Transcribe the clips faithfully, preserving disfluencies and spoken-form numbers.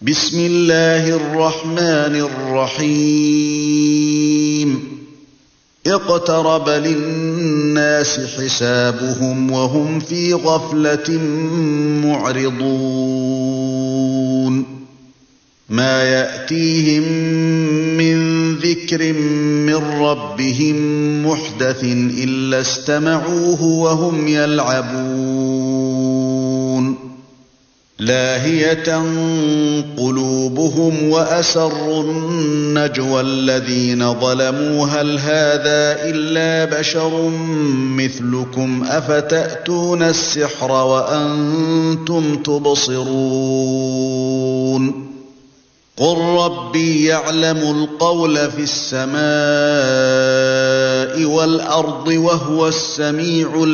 بسم الله الرحمن الرحيم اقترب للناس حسابهم وهم في غفلة معرضون ما يأتيهم من ذكر من ربهم محدث إلا استمعوه وهم يلعبون لاهية قلوبهم وأسروا النجوى الذين ظلموا هل هذا إلا بشر مثلكم أفتأتون السحر وأنتم تبصرون قل ربي يعلم القول في السماء والأرض وهو السميع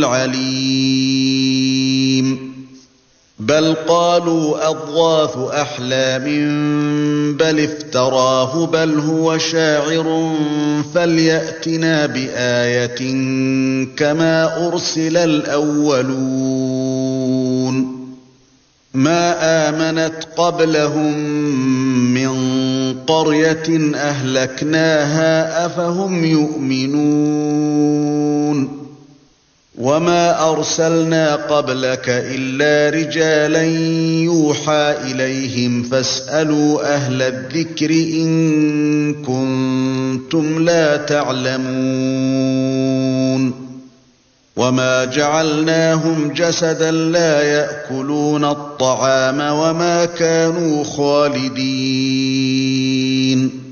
العليم بل قالوا أضغاث أحلام بل افتراه بل هو شاعر فليأتنا بآية كما أرسل الأولون ما آمنت قبلهم من قرية أهلكناها أفهم يؤمنون وما أرسلنا قبلك إلا رجالا يوحى إليهم فاسألوا أهل الذكر إن كنتم لا تعلمون وما جعلناهم جسدا لا يأكلون الطعام وما كانوا خالدين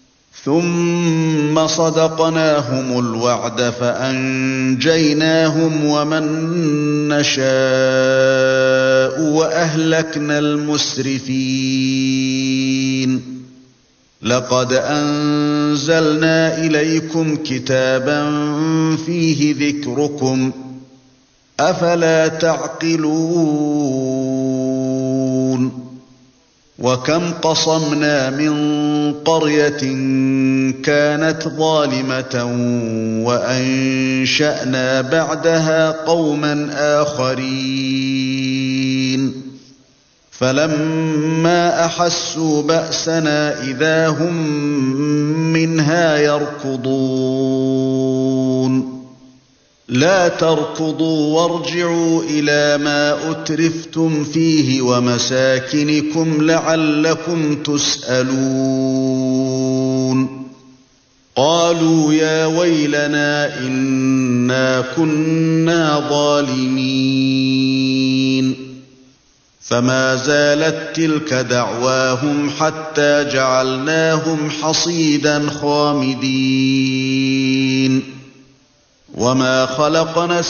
ثم صدقناهم الوعد فأنجيناهم ومن نشاء وأهلكنا المسرفين لقد أنزلنا إليكم كتابا فيه ذكركم أفلا تعقلون وكم قصمنا من قرية كانت ظالمة وأنشأنا بعدها قوما آخرين فلما أحسوا بأسنا إذا هم منها يركضون لا تركضوا وارجعوا إلى ما أترفتم فيه ومساكنكم لعلكم تسألون قالوا يا ويلنا إنا كنا ظالمين فما زالت تلك دعواهم حتى جعلناهم حصيدا خامدين وما خلقنا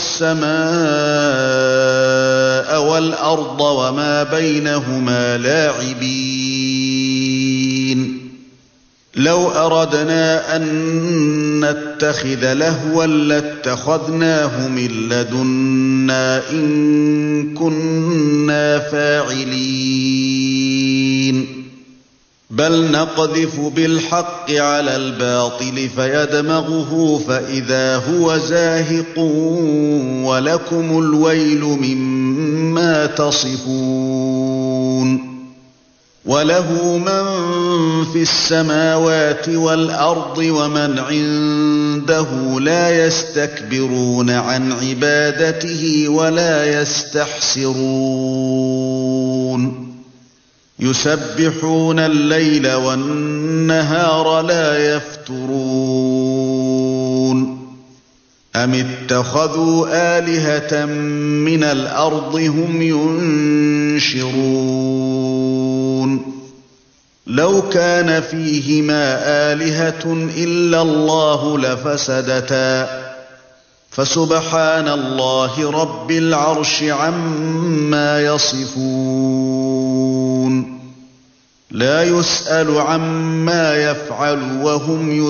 السماء والأرض وما بينهما لاعبين لو أردنا أن نتخذ لهوا لاتخذناه من لدنا إن كنا فاعلين بل نقذف بالحق على الباطل فيدمغه فإذا هو زاهق ولكم الويل مما تصفون وله من في السماوات والأرض ومن عنده لا يستكبرون عن عبادته ولا يستحسرون يسبحون الليل والنهار لا يفترون أم اتخذوا آلهة من الأرض هم ينشرون لو كان فيهما آلهة إلا الله لفسدتا فسبحان الله رب العرش عما يصفون لا يسأل عما يفعل وهم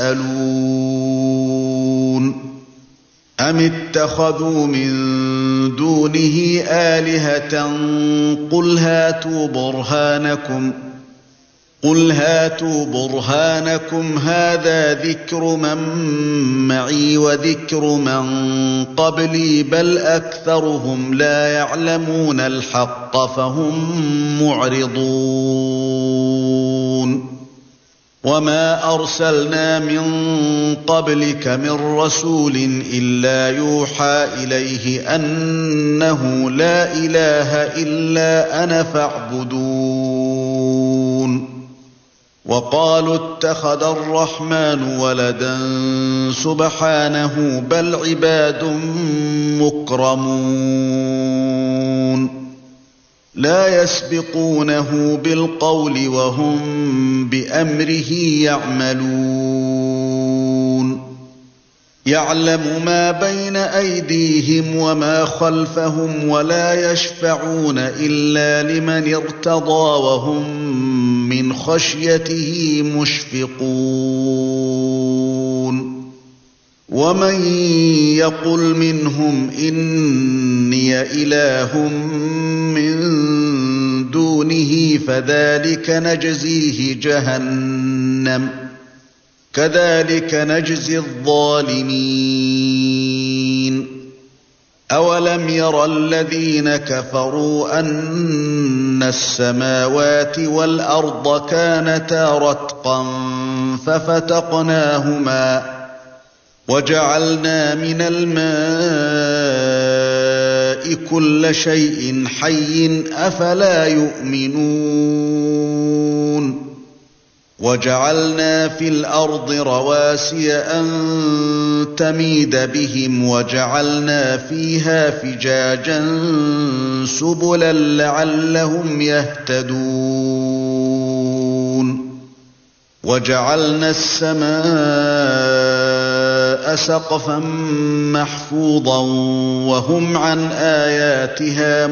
يسألون أم اتخذوا من دونه آلهة قل هاتوا برهانكم قل هاتوا برهانكم هذا ذكر من معي وذكر من قبلي بل أكثرهم لا يعلمون الحق فهم معرضون وما أرسلنا من قبلك من رسول إلا يوحى إليه أنه لا إله إلا أنا فاعبدون وقالوا اتخذ الرحمن ولدا سبحانه بل عباد مكرمون لا يسبقونه بالقول وهم بأمره يعملون يعلم ما بين أيديهم وما خلفهم ولا يشفعون إلا لمن ارتضى وهم من خشيته مشفقون ومن يقل منهم إني إله من دونه فذلك نجزيه جهنم كذلك نجزي الظالمين أولم ير الذين كفروا أن السماوات والأرض كانتا رتقا ففتقناهما وجعلنا من الماء كل شيء حي أفلا يؤمنون وجعلنا في الأرض رواسي أن تميد بهم وجعلنا فيها فجاجا سبلا لعلهم يهتدون وجعلنا السماء سقفا محفوظا وهم عن آياتها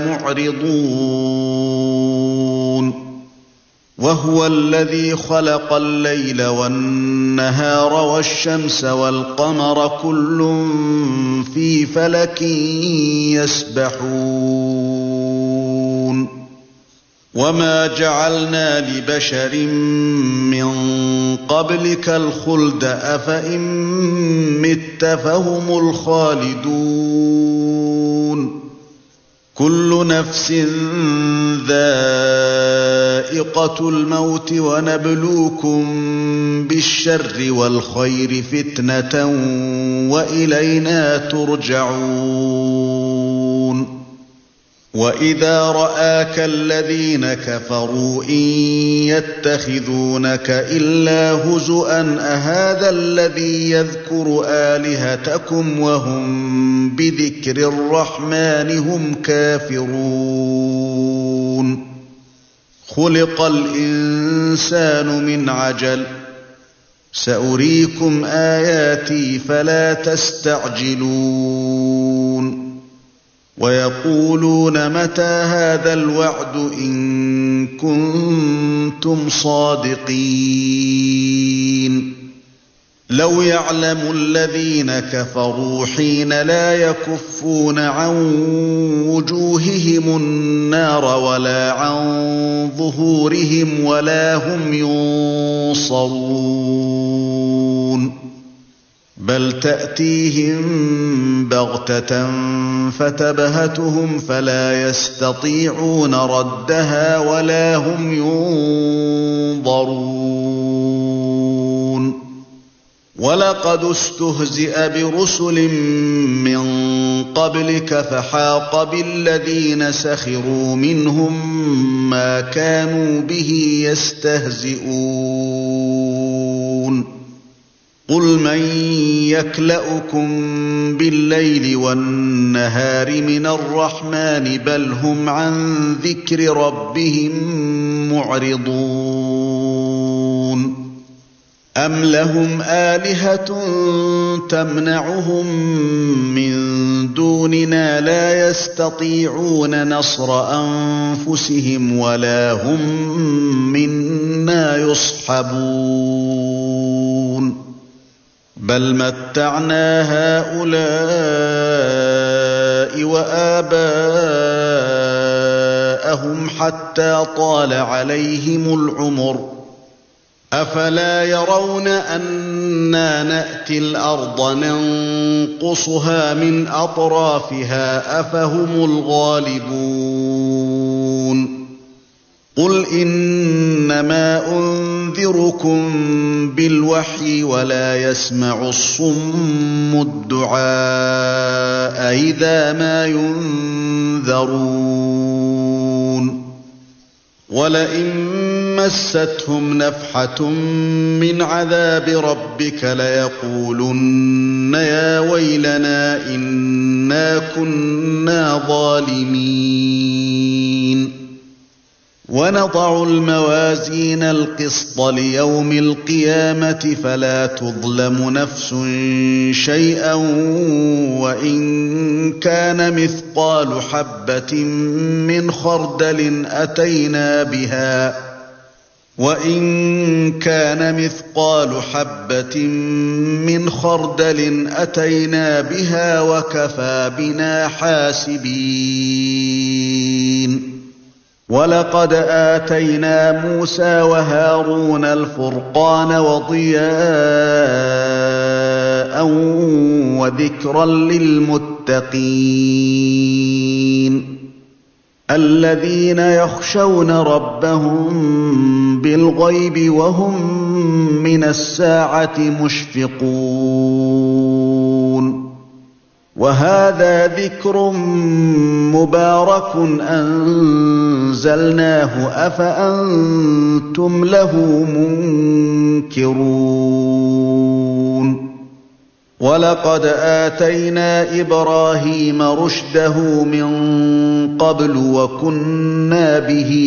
معرضون وهو الذي خلق الليل والنهار والشمس والقمر كل في فلك يسبحون وما جعلنا لبشر من قبلك الخلد أفإن مت فهم الخالدون كل نفس ذائقة الموت ونبلوكم بالشر والخير فتنة وإلينا ترجعون وإذا رآك الذين كفروا إن يتخذونك إلا هزؤا أهذا الذي يذكر آلهتكم وهم بذكر الرحمن هم كافرون خلق الإنسان من عجل سأريكم آياتي فلا تستعجلون ويقولون متى هذا الوعد إن كنتم صادقين لو يعلم الذين كفروا حين لا يكفون عن وجوههم النار ولا عن ظهورهم ولا هم ينصرون بل تأتيهم بغتة فتبهتهم فلا يستطيعون ردها ولا هم ينظرون ولقد استهزئ برسل من قبلك فحاق بالذين سخروا منهم ما كانوا به يستهزئون قل من يكلؤكم بالليل والنهار من الرحمن بل هم عن ذكر ربهم معرضون أم لهم آلهة تمنعهم من دوننا لا يستطيعون نصر أنفسهم ولا هم منا يصحبون بل متعنا هؤلاء وآباءهم حتى طال عليهم العمر أفلا يرون أنا نأتي الأرض ننقصها من أطرافها أفهم الغالبون قل إنما أنذركم ينذركم بالوحي ولا يسمع الصم الدعاء إذا ما ينذرون ولئن مستهم نفحة من عذاب ربك ليقولن يا ويلنا إنا كنا ظالمين ونضع الموازين القسط ليوم القيامة فلا تظلم نفس شيئا وإن كان مثقال حبة من خردل أتينا بها وإن كان مثقال حبة من خردل أتينا بها وكفى بنا حاسبين ولقد آتينا موسى وهارون الفرقان وضياء وذكرا للمتقين الذين يخشون ربهم بالغيب وهم من الساعة مشفقون وهذا ذكر مبارك أنزلناه أفأنتم له منكرون ولقد آتينا إبراهيم رشده من قبل وكنا به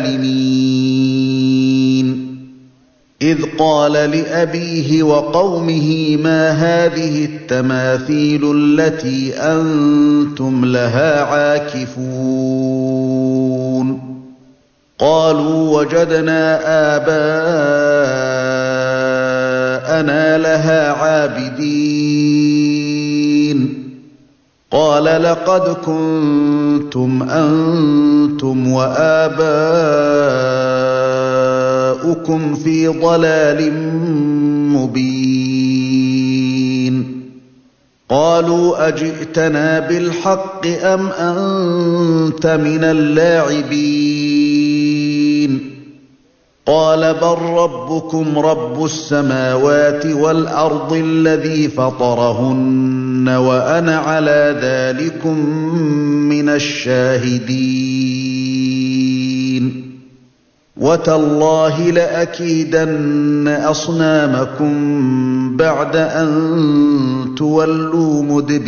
عالمين إذ قال لأبيه وقومه ما هذه التماثيل التي أنتم لها عاكفون قالوا وجدنا آباءنا لها عابدين قال لقد كنتم أنتم وآباؤكم في ضلال مبين قالوا أجئتنا بالحق أم أنت من اللاعبين قال بل ربكم رب السماوات والأرض الذي فطرهن وأنا على ذلكم من الشاهدين وتالله لأكيدن أصنامكم بعد أن تولوا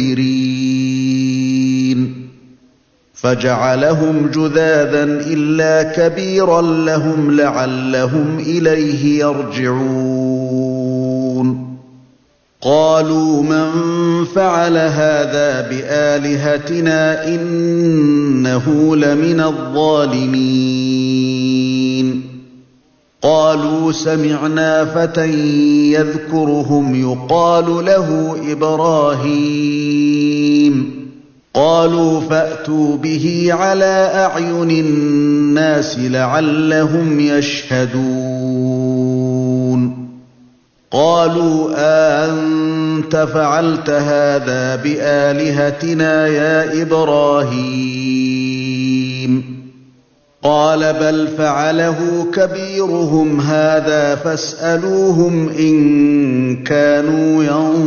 مدبرين فجعلهم جذاذا إلا كبيرا لهم لعلهم إليه يرجعون قالوا من فعل هذا بآلهتنا إنه لمن الظالمين قالوا سمعنا فتى يذكرهم يقال له إبراهيم قالوا فأتوا به على أعين الناس لعلهم يشهدون قالوا أأنت فعلت هذا بآلهتنا يا إبراهيم قال بل فعله كبيرهم هذا فاسألوهم إن كانوا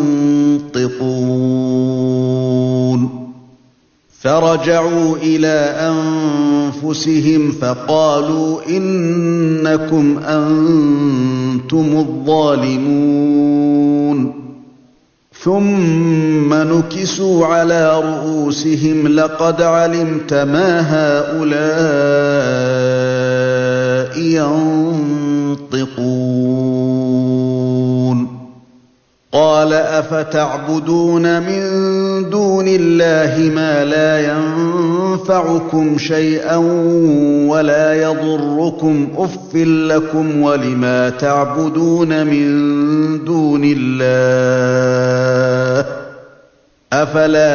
ينطقون فرجعوا إلى أنفسهم فقالوا إنكم أنتم الظالمون ثم نكسوا على رؤوسهم لقد علمت ما هؤلاء ينطقون قال أفتعبدون من دون الله ما لا ينفعكم شيئا ولا يضركم أف لكم ولما تعبدون من دون الله أفلا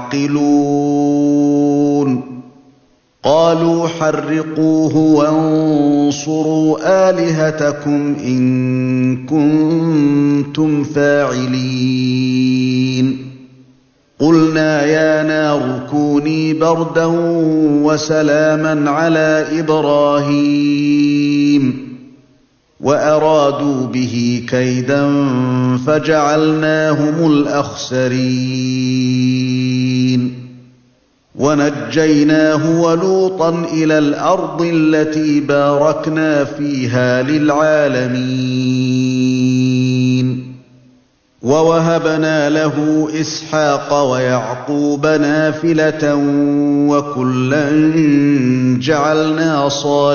تعقلون قالوا حرقوه وانصروا آلهتكم إن كنتم فاعلين قلنا يا نار كوني بردا وسلاما على إبراهيم وأرادوا به كيدا فجعلناهم الأخسرين ونجيناه ولوطا إلى الأرض التي باركنا فيها للعالمين ووهبنا له إسحاق ويعقوب نافلة وكلا جعلنا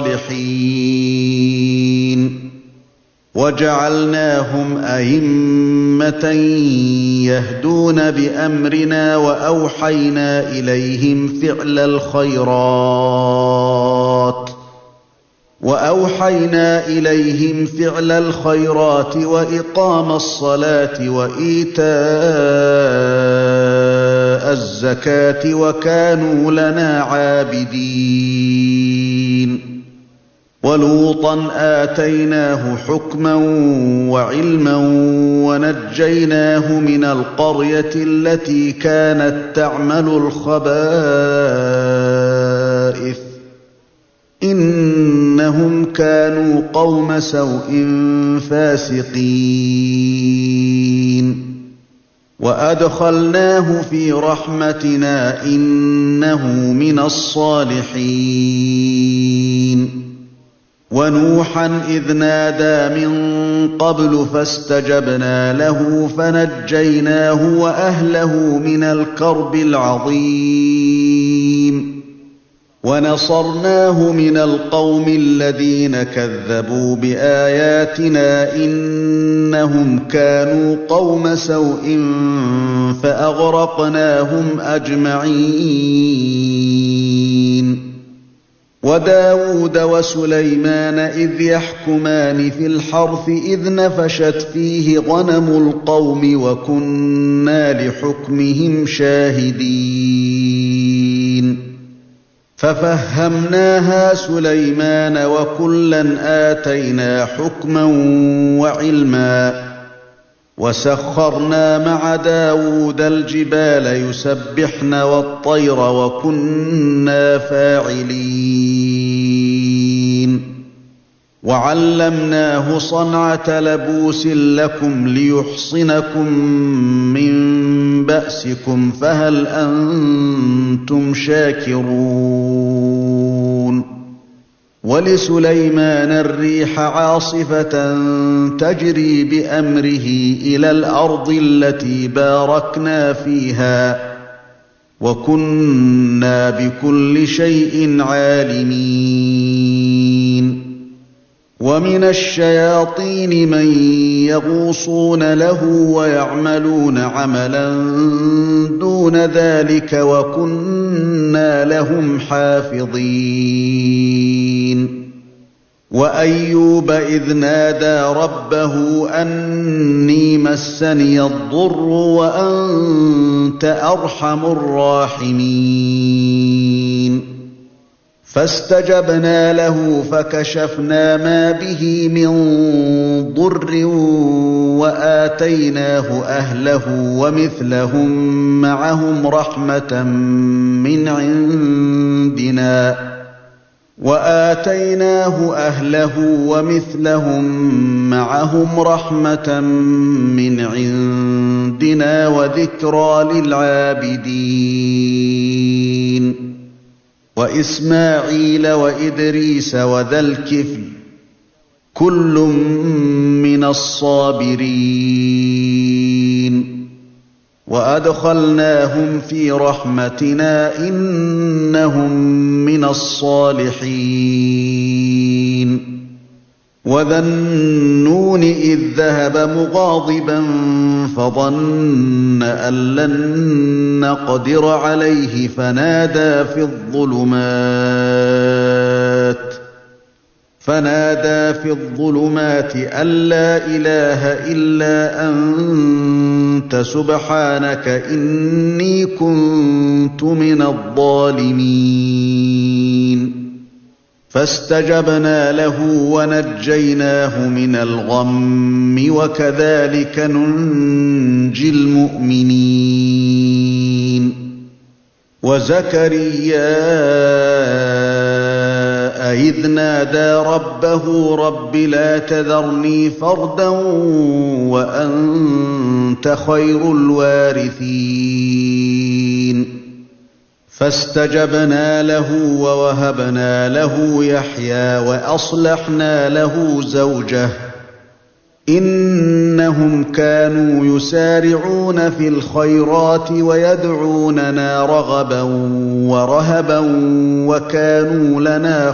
صالحين وجعلناهم أئمة يهدون بأمرنا وأوحينا إليهم فعل الخيرات وأوحينا إليهم فعل الخيرات وإقام الصلاة وإيتاء الزكاة وكانوا لنا عابدين ولوطا آتيناه حكما وعلما ونجيناه من القرية التي كانت تعمل الخبائث إنهم كانوا قوم سوء فاسقين وأدخلناه في رحمتنا إنه من الصالحين ونوحا إذ نادى من قبل فاستجبنا له فنجيناه وأهله من الكرب العظيم ونصرناه من القوم الذين كذبوا بآياتنا إنهم كانوا قوم سوء فأغرقناهم أجمعين وداود وسليمان إذ يحكمان في الحرث إذ نفشت فيه غنم القوم وكنا لحكمهم شاهدين ففهمناها سليمان وكلا آتينا حكما وعلما وسخرنا مع داود الجبال يسبحن والطير وكنا فاعلين وعلمناه صنعة لبوس لكم ليحصنكم من بأسكم فهل أنتم شاكرون ولسليمان الريح عاصفة تجري بأمره إلى الأرض التي باركنا فيها وكنا بكل شيء عالمين ومن الشياطين من يغوصون له ويعملون عملا دون ذلك وكنا لهم حافظين وأيوب إذ نادى ربه أني مسني الضر وأنت أرحم الراحمين فاستجبنا له فكشفنا ما به من ضر وآتيناه أهله ومثلهم معهم رحمة من عندنا وآتيناه أهله ومثلهم معهم رحمة من عندنا وذكرى للعابدين وإسماعيل وإدريس وذا الكفل كل من الصابرين وأدخلناهم في رحمتنا إنهم من الصالحين وذا النون إذ ذهب مغاضبا فظن أن لن نقدر عليه فنادى في الظلمات فنادى في الظلمات أن لا إله إلا أنت سبحانك إني كنت من الظالمين فاستجبنا له ونجيناه من الغم وكذلك ننجي المؤمنين وزكريا إِذْ نَادَىٰ رَبَّهُ رَبِّ لَا تَذَرْنِي فَرْدًا وَأَنتَ خَيْرُ الْوَارِثِينَ فَاسْتَجَبْنَا لَهُ وَوَهَبْنَا لَهُ يَحْيَىٰ وَأَصْلَحْنَا لَهُ زَوْجَهُ إِنَّهُمْ كَانُوا يُسَارِعُونَ فِي الْخَيْرَاتِ وَيَدْعُونَنَا رَغَبًا وَرَهَبًا وَكَانُوا لَنَا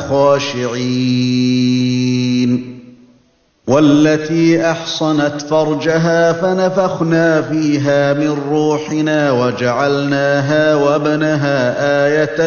خَاشِعِينَ وَالَّتِي أَحْصَنَتْ فَرْجَهَا فَنَفَخْنَا فِيهَا مِن رُّوحِنَا وَجَعَلْنَاهَا وَابْنَهَا آيَةً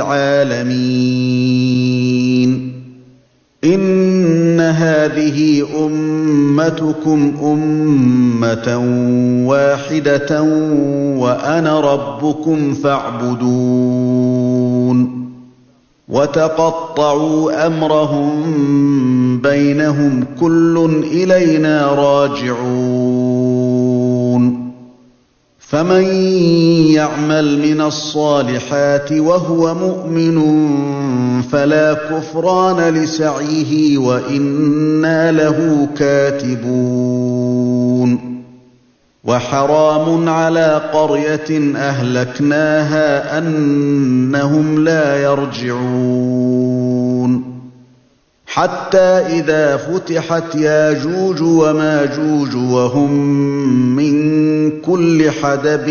لِّلْعَالَمِينَ إِنَّ هَٰذِهِ أُمَّتُكُمْ أُمَّةً وَاحِدَةً وَأَنَا رَبُّكُمْ فَاعْبُدُونِ وَتَقَطَّعُوا أَمْرَهُم بَيْنَهُمْ كُلٌّ إِلَيْنَا رَاجِعُونَ فَمَن يَعْمَلْ مِنَ الصَّالِحَاتِ وَهُوَ مُؤْمِنٌ فَلَا كُفْرَانَ لِسَعْيِهِ وَإِنَّا لَهُ كَاتِبُونَ وَحَرَامٌ عَلَىٰ قَرْيَةٍ أَهْلَكْنَاهَا أَنَّهُمْ لَا يَرْجِعُونَ حَتَّىٰ إِذَا فُتِحَتْ يَأْجُوجُ وَمَأْجُوجُ وَهُم مِّن كُلِّ حَدَبٍ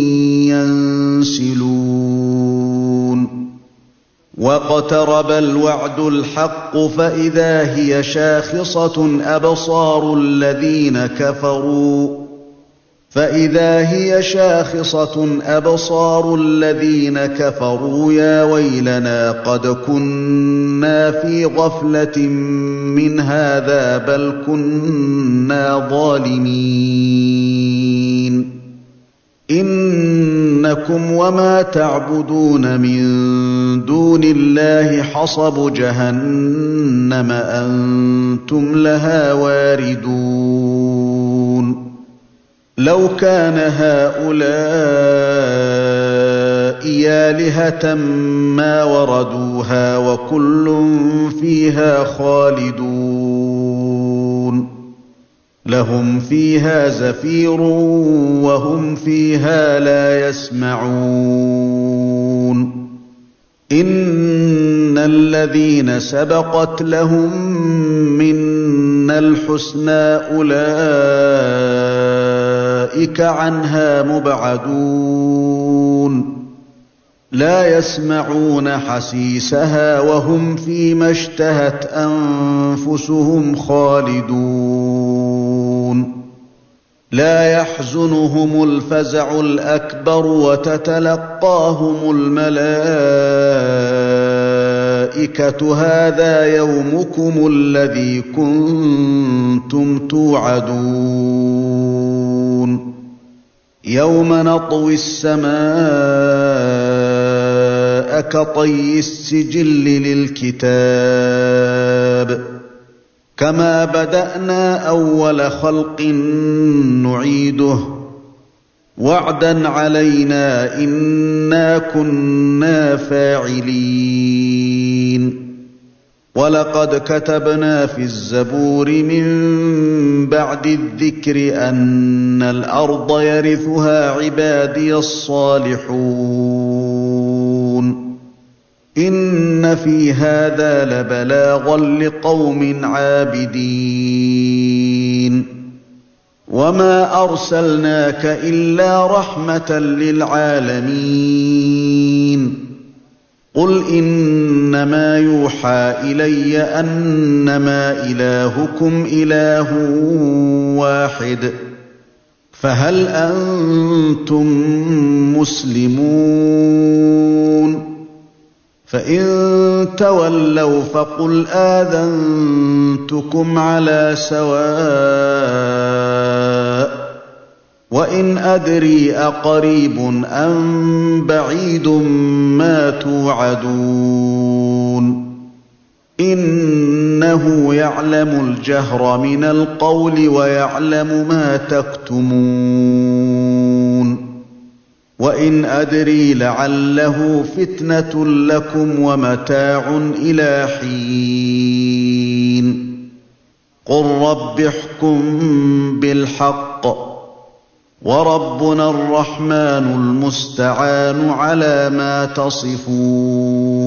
يَنسِلُونَ وَاقْتَرَبَ الْوَعْدُ الْحَقُّ فَإِذَا هِيَ شَاخِصَةٌ أَبْصَارُ الَّذِينَ كَفَرُوا فَإِذَا هِيَ شَاخِصَةٌ أَبْصَارُ الَّذِينَ كَفَرُوا يَا وَيْلَنَا قَدْ كُنَّا فِي غَفْلَةٍ مِّنْ هَٰذَا بَلْ كُنَّا ظَالِمِينَ إِنَّكُمْ وَمَا تَعْبُدُونَ مِن دُونِ اللَّهِ حَصَبُ جَهَنَّمَ أَنتُمْ لَهَا وَارِدُونَ لَوْ كَانَ هَٰؤُلَاءِ آلِهَةً مَّا وَرَدُوهَا وَكُلٌّ فِيهَا خَالِدُونَ لَهُمْ فِيهَا زَفِيرٌ وَهُمْ فِيهَا لَا يَسْمَعُونَ إِنَّ الَّذِينَ سَبَقَتْ لَهُم مِّنَّا الْحُسْنَىٰ أُولَٰئِكَ عَنْهَا مُبْعَدُونَ لَا يَسْمَعُونَ حَسِيسَهَا وَهُمْ فِيمَا اشْتَهَتْ أَنفُسُهُمْ خَالِدُونَ لَا يَحْزُنُهُمُ الْفَزَعُ الْأَكْبَرُ وَتَتَلَقَّاهُمُ الْمَلَائِكَةُ هَٰذَا يَوْمُكُمُ الَّذِي كُنتُمْ تُوعَدُونَ يَوْمَ نَطْوِي السَّمَاءَ كَطَيِّ السِّجِلِّ لِلْكِتَابِ كَمَا بَدَأْنَا أَوَّلَ خَلْقٍ نُّعِيدُهُ وَعْدًا عَلَيْنَا إِنَّا كُنَّا فَاعِلِينَ وَلَقَدْ كَتَبْنَا فِي الزَّبُورِ مِن بَعْدِ الذِّكْرِ أَنَّ الْأَرْضَ يَرِثُهَا عِبَادِيَ الصَّالِحُونَ إِنَّ فِي هَٰذَا لَبَلَاغًا لِّقَوْمٍ عَابِدِينَ وَمَا أَرْسَلْنَاكَ إِلَّا رَحْمَةً لِّلْعَالَمِينَ قُلْ إِنَّمَا يُوحَىٰ إِلَيَّ أَنَّمَا إِلَٰهُكُمْ إِلَٰهٌ وَاحِدٌ فَهَلْ أَنتُم مُّسْلِمُونَ فَإِن تَوَلَّوْا فَقُلْ آذَنتُكُمْ عَلَىٰ سَوَاءٍ وَإِنْ أَدْرِي أَقَرِيبٌ أَم بَعِيدٌ مَّا تُوعَدُونَ إِنَّهُ يَعْلَمُ الْجَهْرَ مِنَ الْقَوْلِ وَيَعْلَمُ مَا تَكْتُمُونَ وَإِنْ أَدْرِي لَعَلَّهُ فِتْنَةٌ لَّكُمْ وَمَتَاعٌ إِلَىٰ حِينٍ قُل رَّبِّ احْكُم بِالْحَقِّ وَرَبُّنَا الرَّحْمَٰنُ الْمُسْتَعَانُ عَلَىٰ مَا تَصِفُونَ